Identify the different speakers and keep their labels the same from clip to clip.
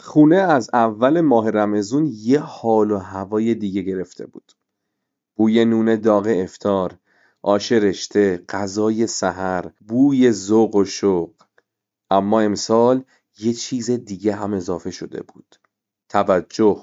Speaker 1: خونه از اول ماه رمضون یه حال و هوای دیگه گرفته بود. بوی نون داغ افطار، آش رشته، غذای سحر، بوی ذوق و شوق. اما امسال یه چیز دیگه هم اضافه شده بود. توجه.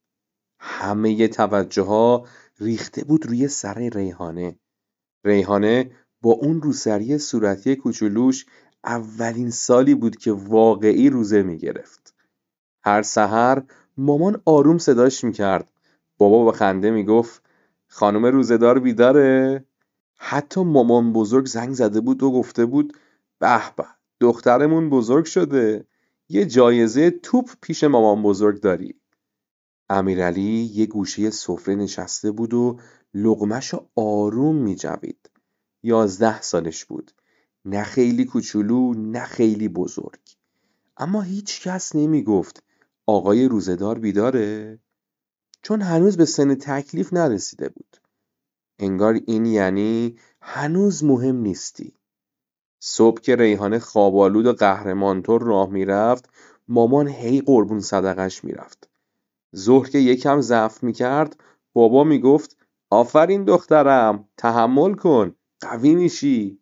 Speaker 1: همه توجه ها ریخته بود روی سر ریحانه. ریحانه با اون روسری صورتی کوچولوش اولین سالی بود که واقعی روزه میگرفت. هر سحر مامان آروم صداش میکرد. بابا با خنده میگفت خانم روزه‌دار بیداره؟ حتی مامان بزرگ زنگ زده بود و گفته بود به به، دخترمون بزرگ شده. یه جایزه توپ پیش مامان بزرگ داری. امیرعلی یه گوشه سفره نشسته بود و لقمه‌شو آروم میجوید. 11 سالش بود. نه خیلی کوچولو نه خیلی بزرگ. اما هیچ کس نمیگفت آقای روزه‌دار بیداره؟ چون هنوز به سن تکلیف نرسیده بود. انگار این یعنی هنوز مهم نیستی. صبح که ریحانه خوابالود و قهرمانطور راه میرفت، مامان هی قربون صدقش میرفت. ظهر که یکم ضعف میکرد، بابا میگفت آفرین دخترم، تحمل کن، قوی میشی.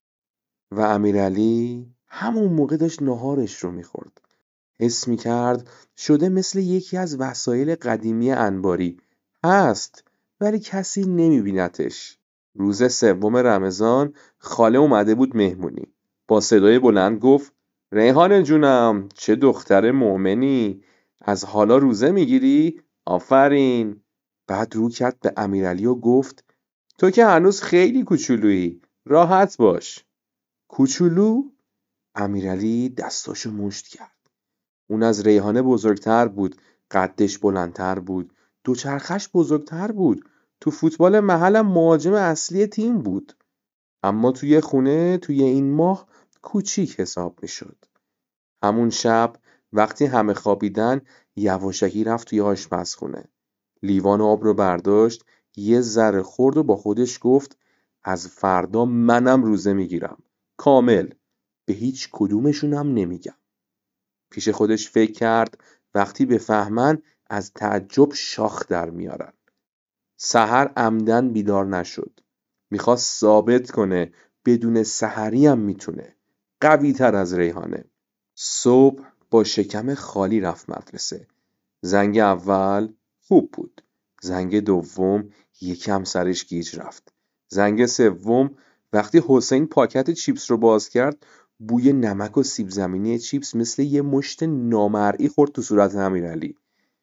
Speaker 1: و امیرعلی همون موقع داشت ناهارش رو میخورد. حس میکرد شده مثل یکی از وسایل قدیمی انباری. هست ولی کسی نمیبینتش. روز سوم رمضان خاله اومده بود مهمونی. با صدای بلند گفت ریحانه جونم، چه دختر مؤمنی، از حالا روزه میگیری؟ آفرین. بعد رو کرد به امیرعلی و گفت تو که هنوز خیلی کوچولویی، راحت باش. کوچولو؟ امیرعلی دستاشو مشت کرد. اون از ریحانه بزرگتر بود، قدش بلندتر بود، دوچرخش بزرگتر بود، تو فوتبال محلم مهاجم اصلی تیم بود. اما توی خونه توی این ماه کوچیک حساب میشد. همون شب وقتی همه خوابیدن یواشکی رفت توی آشپزخونه. لیوان آب رو برداشت، یه ذره خورد و با خودش گفت از فردا منم روزه میگیرم. کامل. به هیچ کدومشونم نمیگم. پیش خودش فکر کرد وقتی بفهمن از تعجب شاخ در میارن. سحر عمدن بیدار نشد. میخواست ثابت کنه بدون سحری هم میتونه. قوی تر از ریحانه. صبح با شکم خالی رفت مدرسه. زنگ اول خوب بود. زنگ دوم یکم سرش گیج رفت. زنگ سوم وقتی حسین پاکت چیپس رو باز کرد، بوی نمک و سیب زمینی چیپس مثل یه مشت نامرئی خورد تو صورت امیرعلی.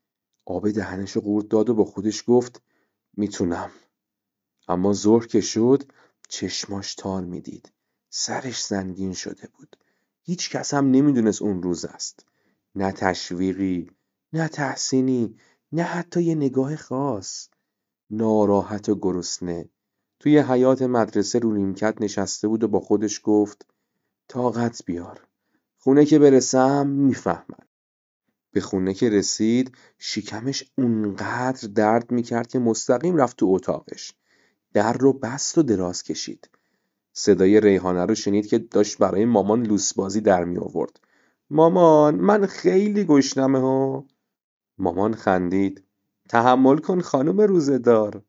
Speaker 1: آب دهنش رو قورت داد و با خودش گفت میتونم. اما ظهر که شد چشماش تار میدید. سرش سنگین شده بود. هیچ کس هم نمیدونست اون روز است. نه تشویقی، نه تحسینی، نه حتی یه نگاه خاص. ناراحت و گرسنه توی حیاط مدرسه رو نیمکت نشسته بود و با خودش گفت طاقت بیار. خونه که برسم میفهمن. به خونه که رسید شکمش اونقدر درد میکرد که مستقیم رفت تو اتاقش. در رو بست و دراز کشید. صدای ریحانه رو شنید که داشت برای مامان لوسبازی در می آورد. مامان من خیلی گشنمه ها. مامان خندید. تحمل کن خانم روزه‌دار.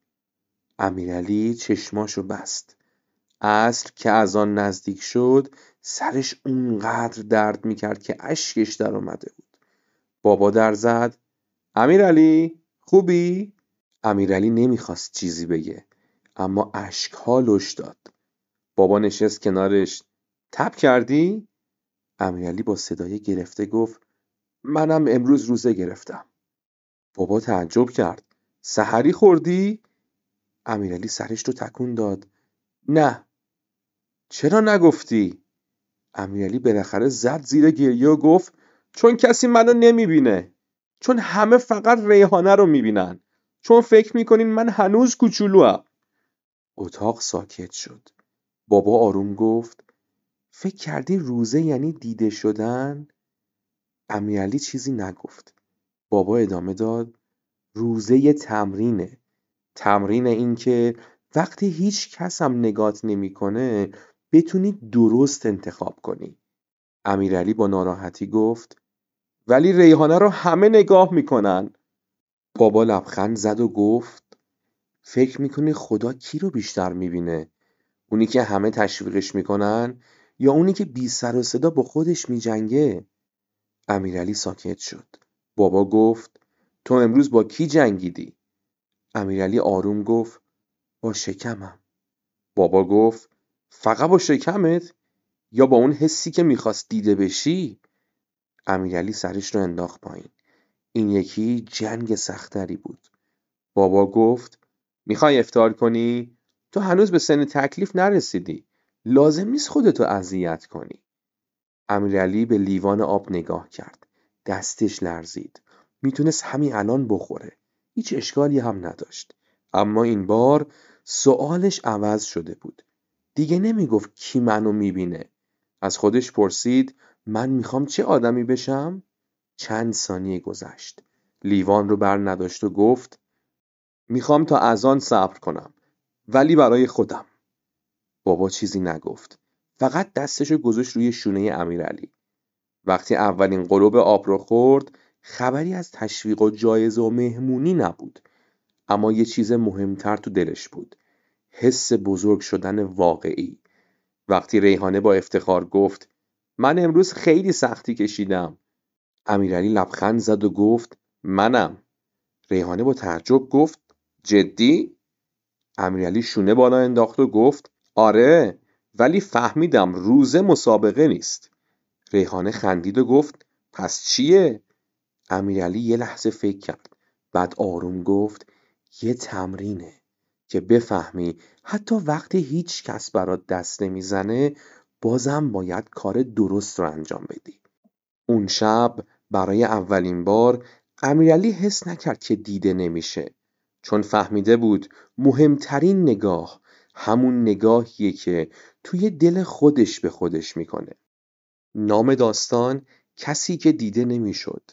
Speaker 1: امیرعلی چشماشو بست. عصر که از آن نزدیک شد سرش اونقدر درد میکرد که اشکش در اومده بود. بابا در زد. امیرعلی خوبی؟ امیرعلی نمیخواست چیزی بگه اما اشک‌ها لش داد. بابا نشست کنارش. تب کردی؟ امیرعلی با صدای گرفته گفت منم امروز روزه گرفتم. بابا تعجب کرد. سحری خوردی؟ امیرعلی سرش رو تکون داد. نه. چرا نگفتی؟ امیرعلی بالاخره زد زیر گریه و گفت چون کسی منو نمیبینه. چون همه فقط ریحانه رو میبینن. چون فکر میکنین من هنوز کوچولوام. اتاق ساکت شد. بابا آروم گفت فکر کردی روزه یعنی دیده شدن؟ امیرعلی چیزی نگفت. بابا ادامه داد روزه یه تمرینه. تمرین این که وقتی هیچ کس هم نگات نمیکنه بتونی درست انتخاب کنی. امیرعلی با ناراحتی گفت ولی ریحانه رو همه نگاه میکنن. بابا لبخند زد و گفت فکر میکنی خدا کی رو بیشتر میبینه؟ اونی که همه تشویقش میکنن یا اونی که بی سر و صدا با خودش میجنگه؟ امیرعلی ساکت شد. بابا گفت تو امروز با کی جنگیدی؟ امیرعلی آروم گفت با شکمم. بابا گفت فقط با شکمت یا با اون حسی که میخواست دیده بشی؟ امیرعلی سرش رو انداخت پایین. این یکی جنگ سختری بود. بابا گفت میخوای افطار کنی؟ تو هنوز به سن تکلیف نرسیدی. لازم نیست خودتو اذیت کنی. امیرعلی به لیوان آب نگاه کرد. دستش لرزید. میتونست همین الان بخوره. هیچ اشکالی هم نداشت. اما این بار سوالش عوض شده بود. دیگه نمیگفت کی منو میبینه. از خودش پرسید من میخوام چه آدمی بشم؟ چند ثانیه گذشت. لیوان رو بر نداشت و گفت میخوام تا اذان صبر کنم. ولی برای خودم. بابا چیزی نگفت. فقط دستشو گذاشت روی شونه امیرعلی. وقتی اولین غلوب آب رو خورد خبری از تشویق و جایزه و مهمونی نبود. اما یه چیز مهمتر تو دلش بود. حس بزرگ شدن واقعی. وقتی ریحانه با افتخار گفت من امروز خیلی سختی کشیدم. امیرعلی لبخند زد و گفت منم. ریحانه با تعجب گفت جدی؟ امیرعلی شونه بالا انداخت و گفت آره، ولی فهمیدم روزه مسابقه نیست. ریحانه خندید و گفت پس چیه؟ امیرعلی یه لحظه فکر کرد. بعد آروم گفت یه تمرینه که بفهمی حتی وقتی هیچ کس برات دست نمیزنه بازم باید کار درست رو انجام بدی. اون شب برای اولین بار امیرعلی حس نکرد که دیده نمیشه، چون فهمیده بود مهمترین نگاه همون نگاهیه که توی دل خودش به خودش میکنه. نام داستان کسی که دیده نمیشد.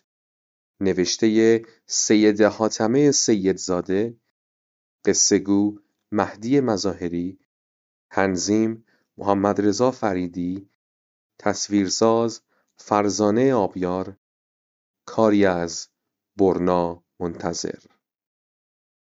Speaker 1: نوشته سید حاتمه سیدزاده. قصه گو مهدی مظاهری. تنظیم محمدرضا فریدی. تصویرساز فرزانه آبیار. کاری از برنا منتظر.